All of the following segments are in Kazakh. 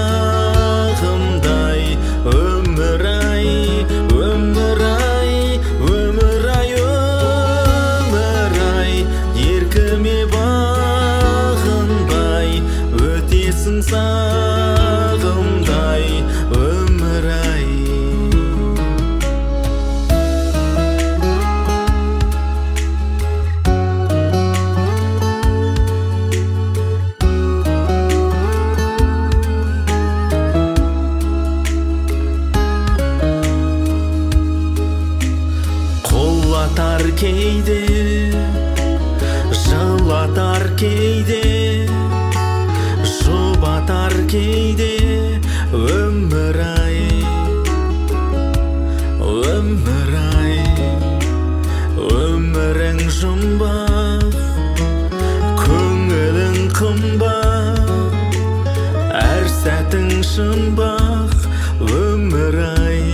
сағымдай өмір-ай, өмір-ай, өмір-ай, өмір-ай, еркіме бағынбай өтесің сағымдай өмір-ай. Құлатар кейде, жылатар кейде, жұбатар кейде өмір-ай, өмір-ай, өмірің жұмбақ, көңілің қымбат, әр сәтің шынбақ өмір-ай,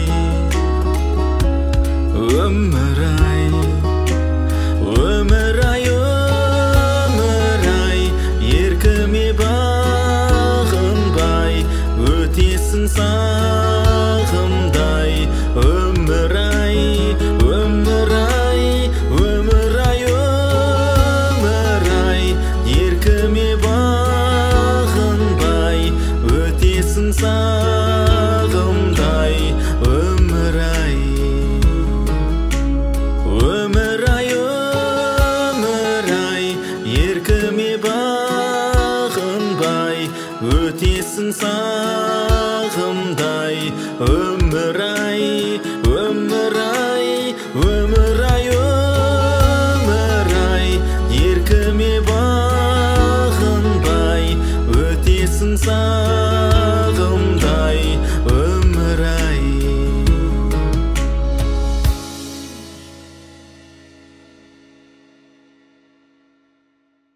өмір-ай, өмір-ай, өмір-ай, еркіме бағынбай өтесің сағымдай өмір-ай, өмір-ай, өмір-ай, өмір-ай, еркіме бағынбай өтесің сағымдай өмір-ай. Өмір-ай, өмір-ай, еркіме бағынбай өтесің сағымдай